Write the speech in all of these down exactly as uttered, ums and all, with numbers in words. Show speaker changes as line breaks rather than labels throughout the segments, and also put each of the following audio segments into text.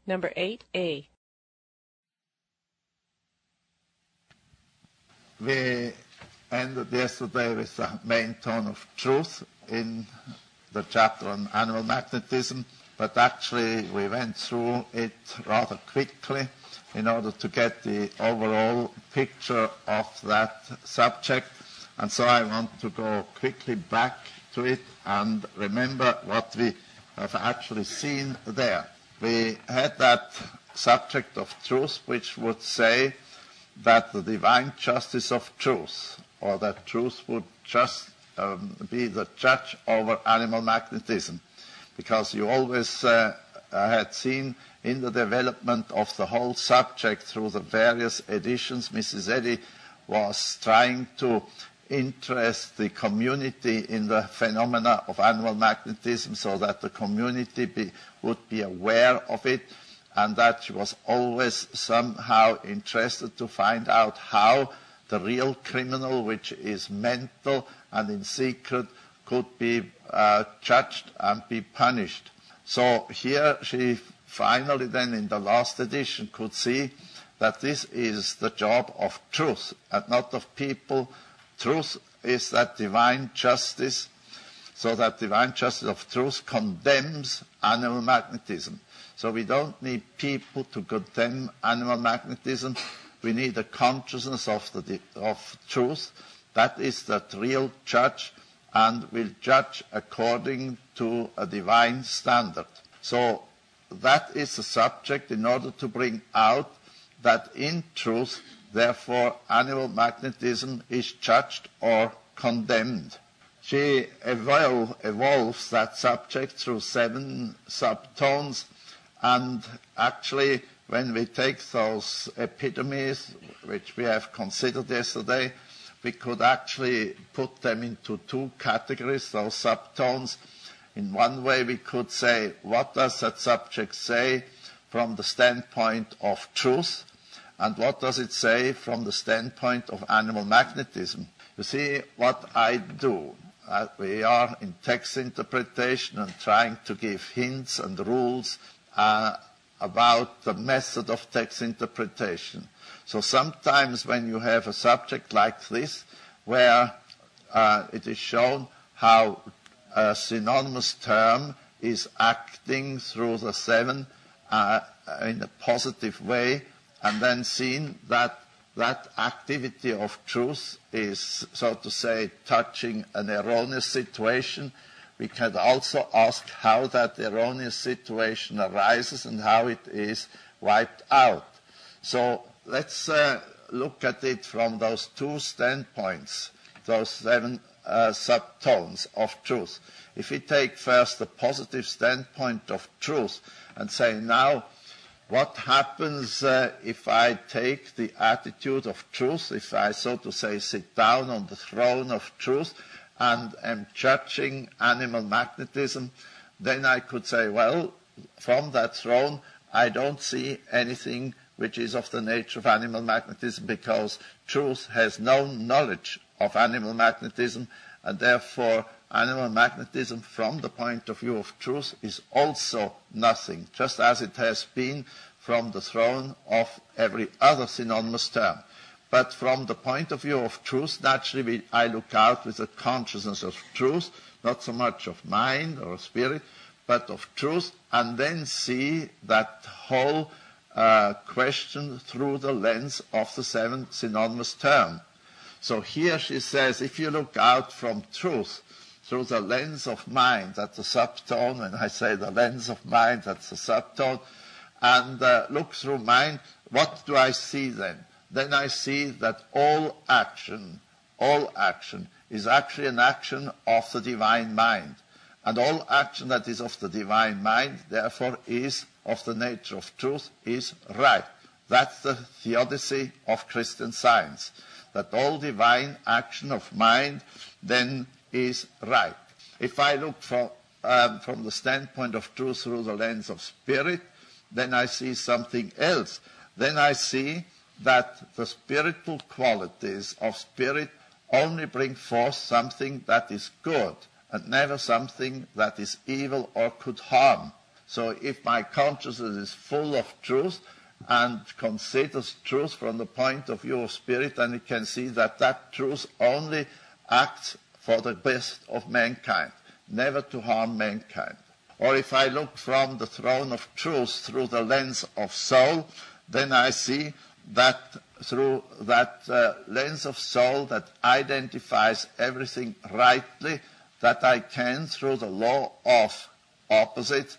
Number eight A.
We ended yesterday with the main tone of truth in the chapter on animal magnetism, but actually we went through it rather quickly in order to get the overall picture of that subject. And so I want to go quickly back to it and remember what we have actually seen there. We had that subject of truth, which would say that the divine justice of truth, or that truth would just um, be the judge over animal magnetism, because you always uh, had seen in the development of the whole subject through the various editions, Missus Eddy was trying to interest the community in the phenomena of animal magnetism so that the community be, would be aware of it, and that she was always somehow interested to find out how the real criminal, which is mental and in secret, could be uh, judged and be punished. So here she finally then in the last edition could see that this is the job of truth and not of people. Truth is that divine justice, so that divine justice of truth condemns animal magnetism. So we don't need people to condemn animal magnetism. We need a consciousness of the of truth. That is the real judge and will judge according to a divine standard. So that is the subject in order to bring out that in truth, therefore, animal magnetism is judged or condemned. She evol- evolves that subject through seven subtones, and actually, when we take those epitomes, which we have considered yesterday, we could actually put them into two categories, those subtones. In one way, we could say, what does that subject say from the standpoint of truth? And what does it say from the standpoint of animal magnetism? You see, what I do, uh, we are in text interpretation and trying to give hints and rules uh, about the method of text interpretation. So sometimes when you have a subject like this, where uh, it is shown how a synonymous term is acting through the seven uh, in a positive way, and then seen that that activity of truth is, so to say, touching an erroneous situation, we can also ask how that erroneous situation arises and how it is wiped out. So let's uh, look at it from those two standpoints, those seven uh, subtones of truth. If we take first the positive standpoint of truth and say, now, what happens uh, if I take the attitude of truth, if I, so to say, sit down on the throne of truth and am judging animal magnetism? Then I could say, well, from that throne, I don't see anything which is of the nature of animal magnetism, because truth has no knowledge of animal magnetism, and therefore animal magnetism from the point of view of truth is also nothing, just as it has been from the throne of every other synonymous term. But from the point of view of truth, naturally we, I look out with a consciousness of truth, not so much of mind or spirit, but of truth, and then see that whole uh, question through the lens of the seven synonymous term. So here she says, if you look out from truth through the lens of mind, that's a subtone. When I say the lens of mind, that's a subtone. And uh, look through mind, what do I see then? Then I see that all action, all action is actually an action of the divine mind. And all action that is of the divine mind, therefore, is of the nature of truth, is right. That's the theodicy of Christian Science, that all divine action of mind then is right. If I look from, um, from the standpoint of truth through the lens of spirit, then I see something else. Then I see that the spiritual qualities of spirit only bring forth something that is good, and never something that is evil or could harm. So if my consciousness is full of truth and considers truth from the point of view of spirit, then it can see that that truth only acts for the best of mankind, never to harm mankind. Or if I look from the throne of truth through the lens of soul, then I see that through that uh, lens of soul that identifies everything rightly, that I can, through the law of opposites,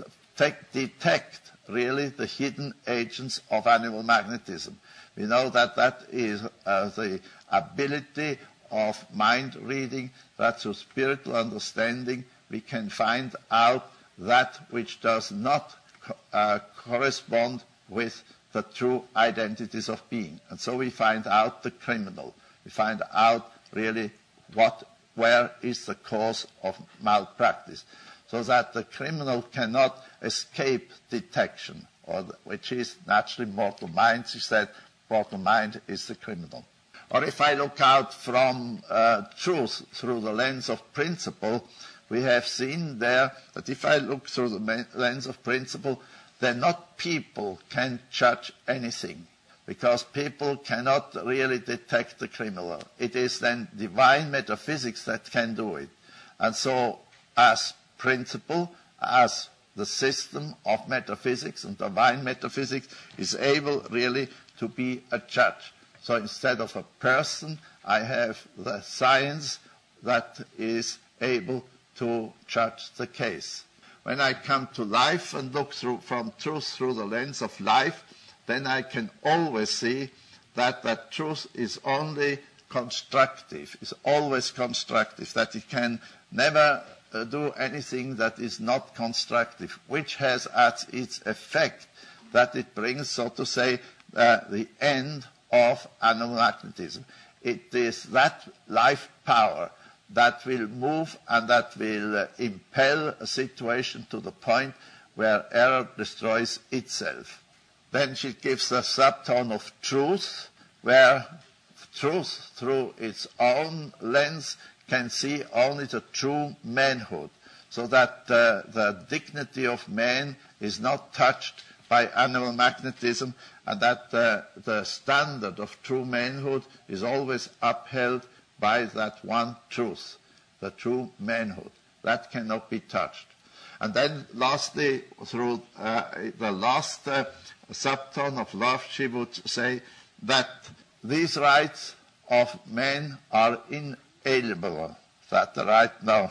detect really the hidden agents of animal magnetism. We know that that is uh, the ability of mind reading, that through spiritual understanding we can find out that which does not uh, correspond with the true identities of being. And so we find out the criminal. We find out really what, where is the cause of malpractice, so that the criminal cannot escape detection, or the, which is naturally mortal mind. She said mortal mind is the criminal. Or if I look out from uh, truth through the lens of principle, we have seen there that if I look through the lens of principle, then not people can judge anything, because people cannot really detect the criminal. It is then divine metaphysics that can do it. And so as principle, as the system of metaphysics and divine metaphysics is able really to be a judge. So instead of a person, I have the science that is able to judge the case. When I come to life and look through, from truth through the lens of life, then I can always see that that truth is only constructive, is always constructive, that it can never uh, do anything that is not constructive, which has as its effect that it brings, so to say, uh, the end of animal magnetism. It is that life power that will move and that will uh, impel a situation to the point where error destroys itself. Then she gives a subtone of truth, where truth, through its own lens, can see only the true manhood, so that uh, the dignity of man is not touched by animal magnetism, and that uh, the standard of true manhood is always upheld by that one truth, the true manhood. That cannot be touched. And then lastly, through uh, the last uh, subtone of love, she would say that these rights of man are inalienable. Is that the right? No,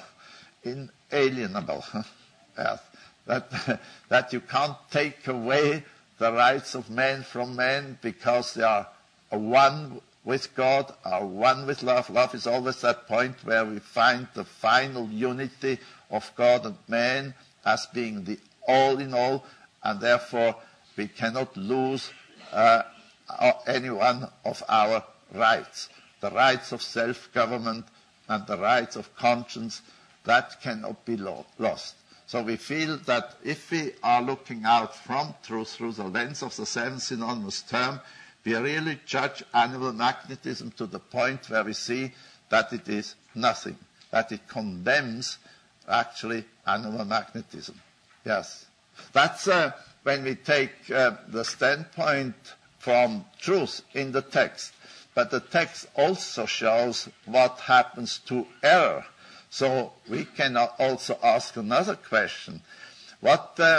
inalienable. Yes. That, that you can't take away the rights of man from man, because they are one with God, are one with love. Love is always that point where we find the final unity of God and man as being the all in all, and therefore we cannot lose uh, any one of our rights. The rights of self-government and the rights of conscience, that cannot be lo- lost. So we feel that if we are looking out from truth through the lens of the seven synonymous term, we really judge animal magnetism to the point where we see that it is nothing, that it condemns actually animal magnetism. Yes. That's uh, when we take uh, the standpoint from truth in the text. But the text also shows what happens to error. So we can also ask another question. What uh,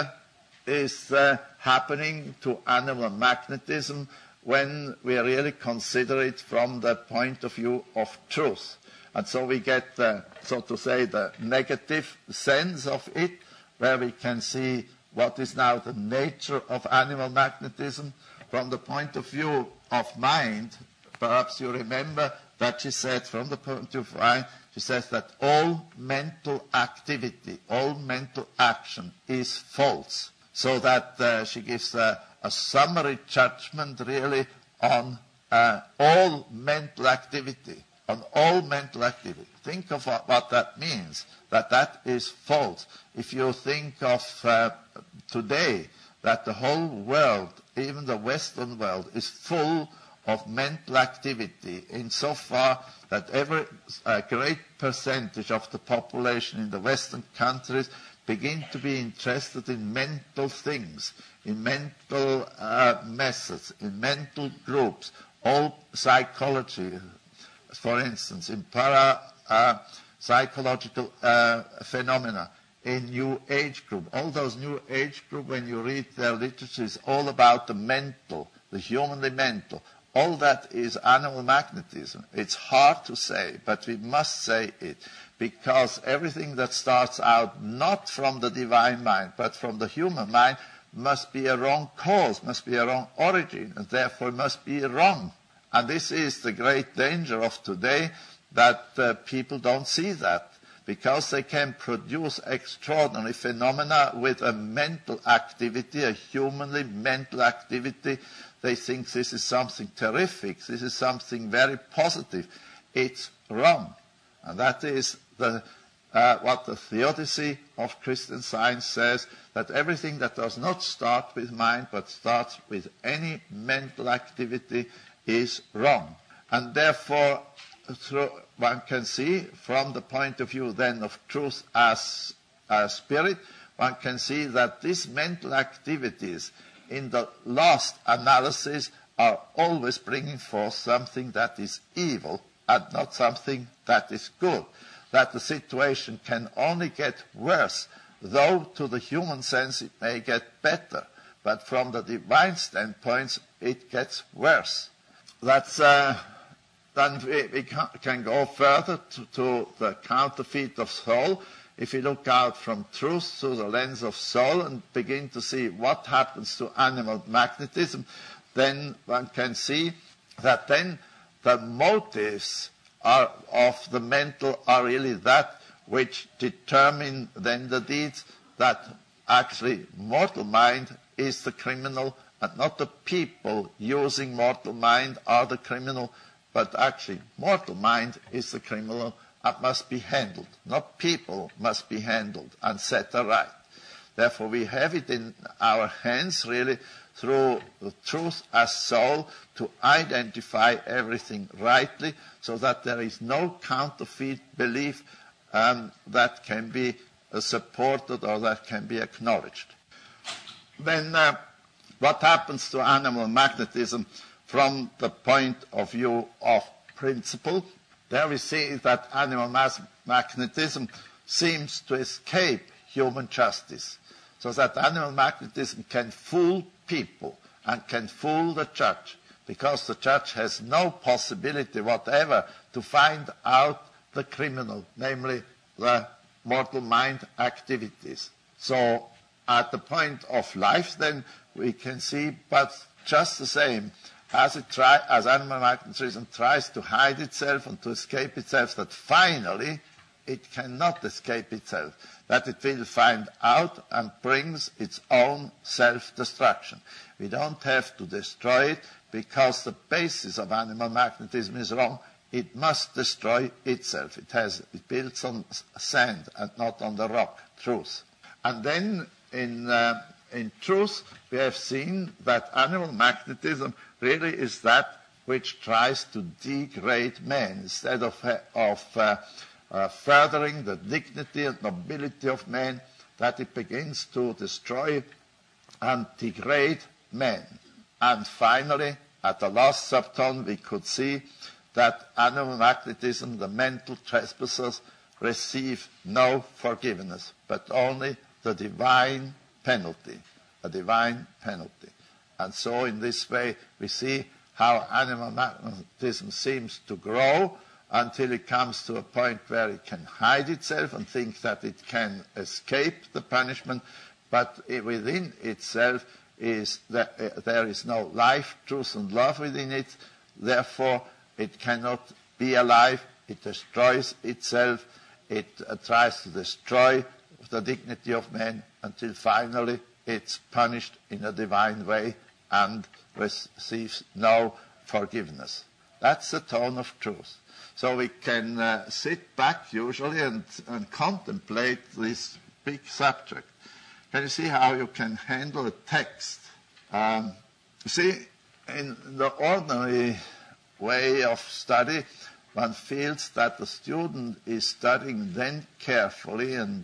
is uh, happening to animal magnetism when we really consider it from the point of view of truth? And so we get, uh, so to say, the negative sense of it, where we can see what is now the nature of animal magnetism. From the point of view of mind, perhaps you remember that she said, from the point of view of mind, she says that all mental activity, all mental action is false. So that uh, she gives uh, a summary judgment really on uh, all mental activity, on all mental activity. Think of what, what that means, that that is false. If you think of uh, today, that the whole world, even the Western world, is full of mental activity, insofar that every uh, great percentage of the population in the Western countries begin to be interested in mental things, in mental uh, methods, in mental groups, all psychology, for instance, in para uh, psychological uh, phenomena, in New Age group. All those New Age group, when you read their literature, is all about the mental, the humanly mental. All that is animal magnetism. It's hard to say, but we must say it, because everything that starts out not from the divine mind, but from the human mind, must be a wrong cause, must be a wrong origin, and therefore must be wrong. And this is the great danger of today, that uh, people don't see that. Because they can produce extraordinary phenomena with a mental activity, a humanly mental activity, they think this is something terrific, this is something very positive. It's wrong. And that is the, uh, what the theodicy of Christian Science says, that everything that does not start with mind, but starts with any mental activity, is wrong. And therefore, through, one can see from the point of view then of truth as a spirit, one can see that these mental activities in the last analysis are always bringing forth something that is evil and not something that is good. That the situation can only get worse, though to the human sense it may get better, but from the divine standpoint it gets worse. That's uh, Then we, we can go further to, to the counterfeit of soul. If we look out from truth through the lens of soul and begin to see what happens to animal magnetism, then one can see that then the motives are of the mental are really that which determine then the deeds, that actually mortal mind is the criminal and not the people using mortal mind are the criminal, but actually mortal mind is the criminal and must be handled. Not people must be handled and set aright. Therefore we have it in our hands really through the truth as soul to identify everything rightly so that there is no counterfeit belief um, that can be uh, supported or that can be acknowledged. Then uh, what happens to animal magnetism from the point of view of principle? There we see that animal mass magnetism seems to escape human justice, so that animal magnetism can fool people and can fool the judge, because the judge has no possibility whatever to find out the criminal, namely the mortal mind activities. So at the point of life then we can see, but just the same, as it try, as animal magnetism tries to hide itself and to escape itself, that finally it cannot escape itself, that it will find out and brings its own self-destruction. We don't have to destroy it because the basis of animal magnetism is wrong. It must destroy itself. It has it builds on sand and not on the rock, truth. And then in uh, in truth we have seen that animal magnetism really is that which tries to degrade man instead of, of uh, uh, furthering the dignity and nobility of man, that it begins to destroy and degrade man. And finally, at the last subtone, we could see that animal magnetism, the mental trespassers, receive no forgiveness, but only the divine penalty, a divine penalty. And so in this way we see how animal magnetism seems to grow until it comes to a point where it can hide itself and think that it can escape the punishment, but it, within itself is that uh, there is no life, truth and love within it. Therefore it cannot be alive. It destroys itself. It uh, tries to destroy the dignity of man until finally it's punished in a divine way and receives no forgiveness. That's the tone of truth. So we can uh, sit back usually and, and contemplate this big subject. Can you see how you can handle a text? Um, you see, in the ordinary way of study, one feels that the student is studying then carefully and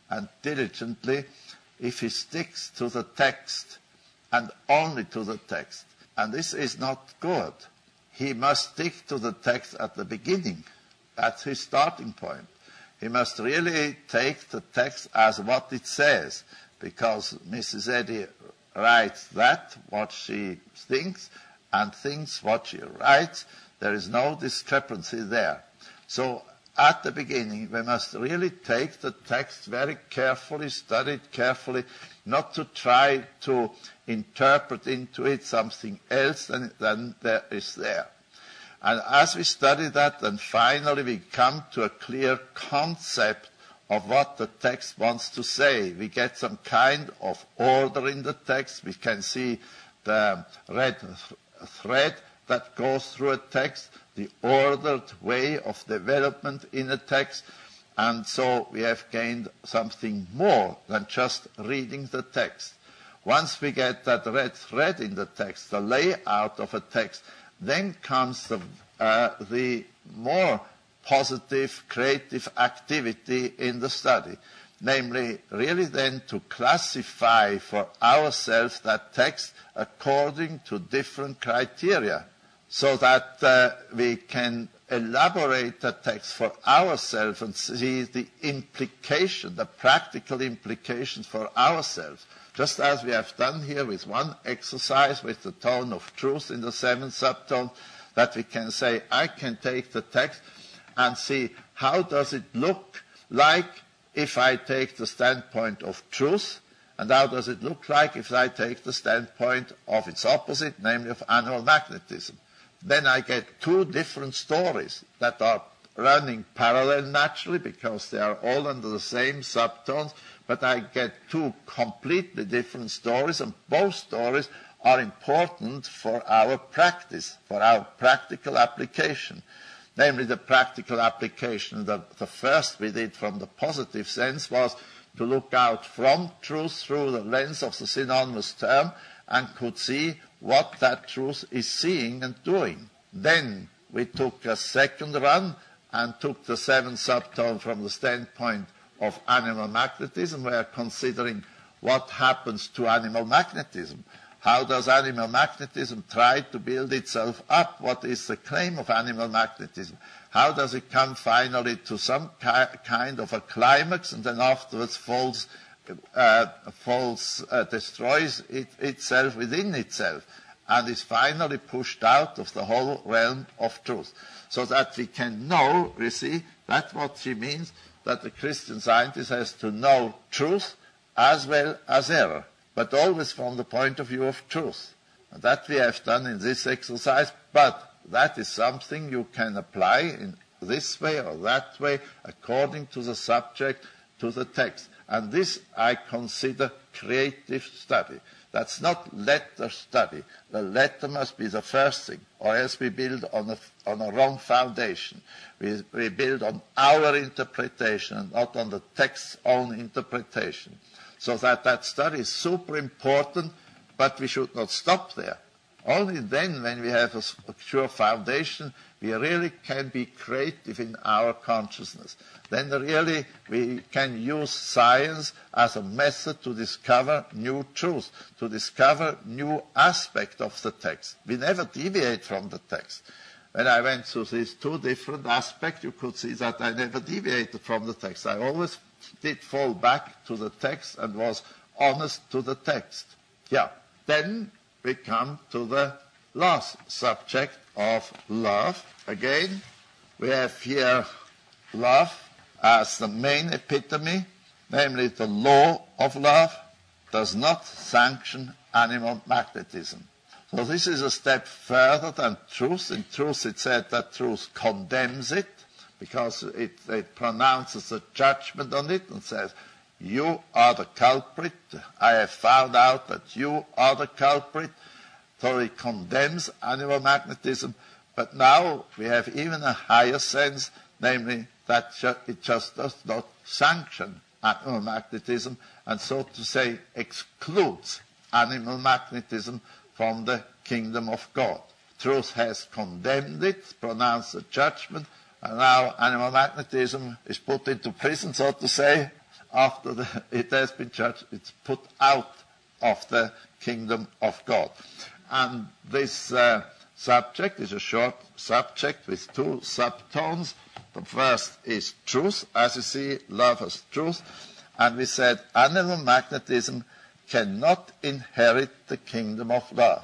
and diligently if he sticks to the text and only to the text. And this is not good. He must stick to the text at the beginning. That's his starting point. He must really take the text as what it says, because Missus Eddy writes that, what she thinks, and thinks what she writes. There is no discrepancy there. So at the beginning, we must really take the text very carefully, study it carefully, not to try to interpret into it something else than, than there is there. And as we study that, then finally we come to a clear concept of what the text wants to say. We get some kind of order in the text. We can see the red thread that goes through a text, the ordered way of development in a text. And so we have gained something more than just reading the text. Once we get that red thread in the text, the layout of a text, then comes the, uh, the more positive, creative activity in the study. Namely, really then to classify for ourselves that text according to different criteria, so that uh, we can elaborate the text for ourselves and see the implication, the practical implications for ourselves. Just as we have done here with one exercise with the tone of truth in the seventh subtone, that we can say, I can take the text and see how does it look like if I take the standpoint of truth, and how does it look like if I take the standpoint of its opposite, namely of animal magnetism. Then I get two different stories that are running parallel naturally because they are all under the same subtones, but I get two completely different stories, and both stories are important for our practice, for our practical application. Namely, the practical application, the, the first we did from the positive sense was to look out from truth through the lens of the synonymous term and could see what that truth is seeing and doing. Then we took a second run and took the seventh subtone from the standpoint of animal magnetism. We are considering what happens to animal magnetism. How does animal magnetism try to build itself up? What is the claim of animal magnetism? How does it come finally to some ki- kind of a climax and then afterwards falls, uh, falls uh, destroys it, itself within itself and is finally pushed out of the whole realm of truth? So that we can know, you see, that's what she means, that the Christian Scientist has to know truth as well as error, but always from the point of view of truth. And that we have done in this exercise, but that is something you can apply in this way or that way according to the subject, to the text. And this I consider creative study. That's not letter study. The letter must be the first thing, or else we build on a, on a wrong foundation. We, we build on our interpretation and not on the text's own interpretation. So that that study is super important, but we should not stop there. Only then, when we have a, a sure foundation, we really can be creative in our consciousness. Then really we can use science as a method to discover new truth, to discover new aspect of the text. We never deviate from the text. When I went through these two different aspects, you could see that I never deviated from the text. I always did fall back to the text and was honest to the text. Yeah. Then we come to the last subject of love. Again, we have here love as the main epitome, namely the law of love does not sanction animal magnetism. So this is a step further than truth. In truth it said that truth condemns it, because it, it pronounces a judgment on it and says, you are the culprit. I have found out that you are the culprit. So it condemns animal magnetism. But now we have even a higher sense, namely that it just does not sanction animal magnetism, and so to say excludes animal magnetism from the kingdom of God. Truth has condemned it, pronounced a judgment, and now animal magnetism is put into prison, so to say, after the, it has been judged, it's put out of the kingdom of God. And this uh, subject is a short subject with two subtones. The first is truth. As you see, love as truth. And we said animal magnetism cannot inherit the kingdom of love.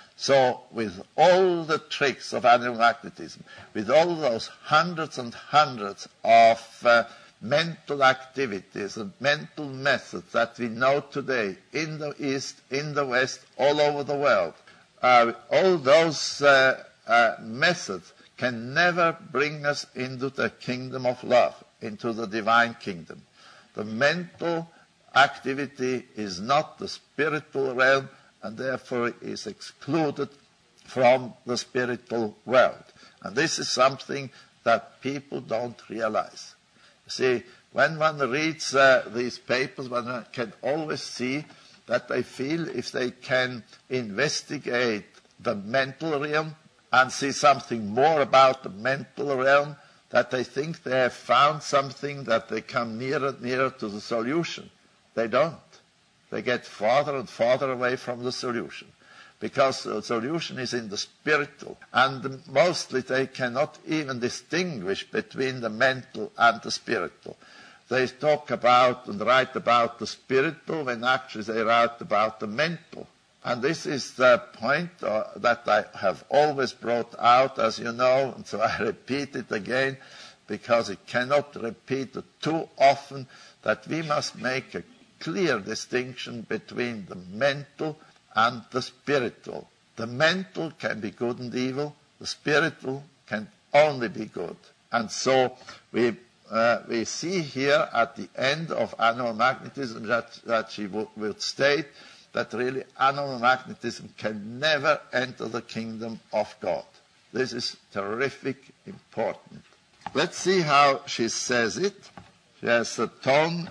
So with all the tricks of animal magnetism, with all those hundreds and hundreds of uh, mental activities and mental methods that we know today in the East, in the West, all over the world, uh, all those uh, uh, methods can never bring us into the kingdom of love, into the divine kingdom. The mental activity is not the spiritual realm, and therefore is excluded from the spiritual world. And this is something that people don't realize. You see, when one reads uh, these papers, one can always see that they feel if they can investigate the mental realm and see something more about the mental realm, that they think they have found something, that they come nearer and nearer to the solution. They don't. They get farther and farther away from the solution, because the solution is in the spiritual. And mostly they cannot even distinguish between the mental and the spiritual. They talk about and write about the spiritual when actually they write about the mental. And this is the point uh, that I have always brought out, as you know, and so I repeat it again, because it cannot repeat it too often, that we must make a clear distinction between the mental and the spiritual. The mental can be good and evil. The spiritual can only be good. And so we uh, we see here at the end of animal magnetism that, that she w- would state that really animal magnetism can never enter the kingdom of God. This is terrific important. Let's see how she says it. She has a tone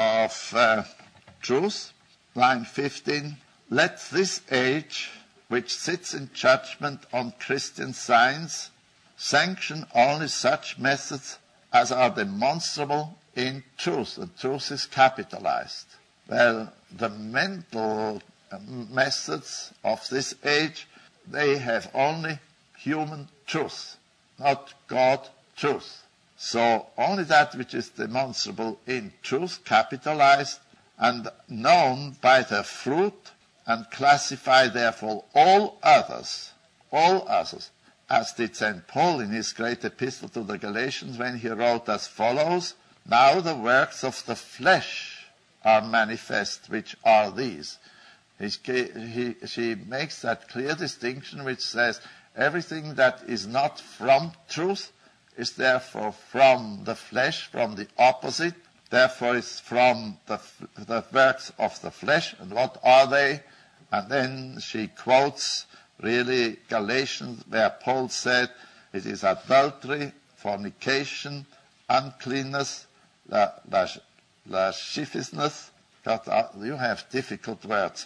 of uh, truth. Line fifteen, let this age, which sits in judgment on Christian science, sanction only such methods as are demonstrable in truth. And truth is capitalized. Well, the mental methods of this age, they have only human truth, not God truth. So only that which is demonstrable in truth, capitalized, and known by their fruit, and classify therefore all others, all others, as did Saint Paul in his great epistle to the Galatians when he wrote as follows, now the works of the flesh are manifest, which are these. He, he, she makes that clear distinction which says everything that is not from truth is therefore from the flesh, from the opposite, therefore is from the, the works of the flesh. And what are they? And then she quotes really Galatians, where Paul said it is adultery, fornication, uncleanness, la, la, lasciviousness. God, you have difficult words.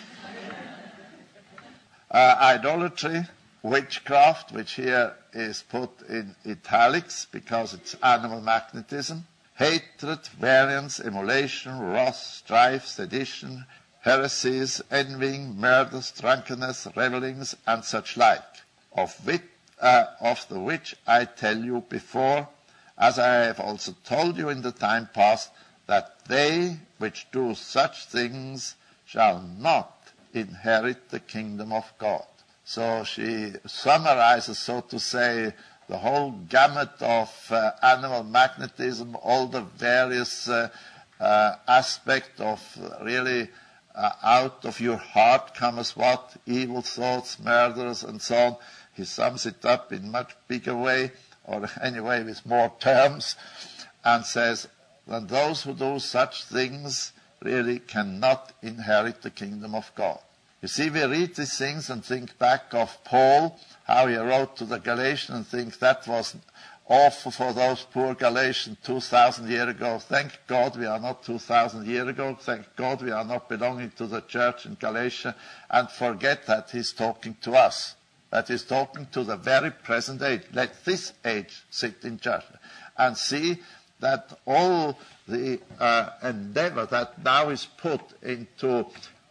uh, idolatry, witchcraft, which here is put in italics because it's animal magnetism, hatred, variance, emulation, wrath, strife, sedition, heresies, envying, murders, drunkenness, revellings, and such like, of, which, uh, of the which I tell you before, as I have also told you in the time past, that they which do such things shall not inherit the kingdom of God. So she summarizes, so to say, the whole gamut of uh, animal magnetism, all the various uh, uh, aspects of uh, really uh, out of your heart cometh what? Evil thoughts, murders, and so on. He sums it up in much bigger way, or anyway with more terms, and says, that those who do such things really cannot inherit the kingdom of God. You see, we read these things and think back of Paul, how he wrote to the Galatians, and think that was awful for those poor Galatians two thousand years ago. Thank God we are not two thousand years ago. Thank God we are not belonging to the church in Galatia. And forget that he's talking to us. That he's talking to the very present age. Let this age sit in judgment. And see that all the uh, endeavor that now is put into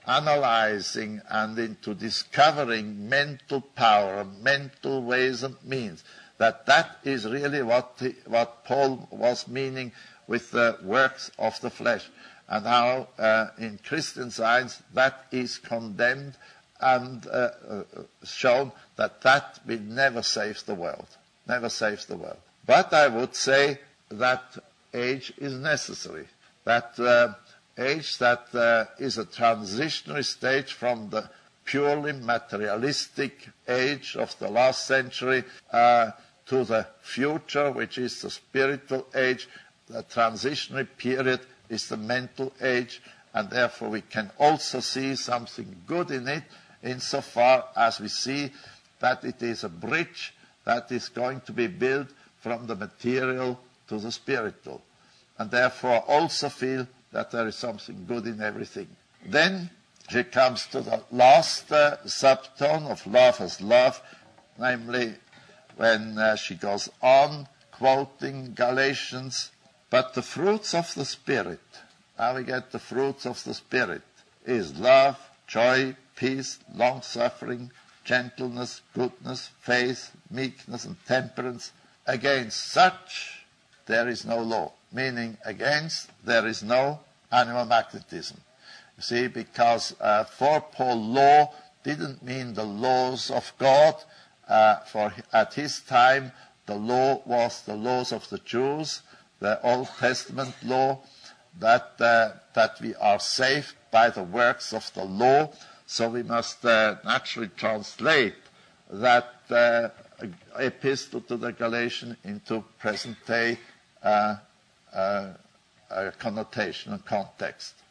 analyzing and into discovering mental power, mental ways and means, that that is really what, the, what Paul was meaning with the works of the flesh. And how uh, in Christian Science that is condemned and uh, uh, shown that that will never save the world, never saves the world. But I would say that age is necessary, that uh, age that uh, is a transitionary stage from the purely materialistic age of the last century uh, to the future, which is the spiritual age. The transitionary period is the mental age, and therefore we can also see something good in it, insofar as we see that it is a bridge that is going to be built from the material to the spiritual, and therefore also feel that there is something good in everything. Then she comes to the last uh, subtone of love as love, namely when uh, she goes on quoting Galatians, but the fruits of the Spirit, how we get the fruits of the Spirit, is love, joy, peace, long-suffering, gentleness, goodness, faith, meekness, and temperance. Against such there is no law, meaning against there is no animal magnetism. You see, because uh, for Paul, law didn't mean the laws of God. Uh, for at his time, the law was the laws of the Jews, the Old Testament law, that uh, that we are saved by the works of the law. So we must uh, naturally translate that uh, epistle to the Galatians into present-day uh, uh, uh, connotation and context.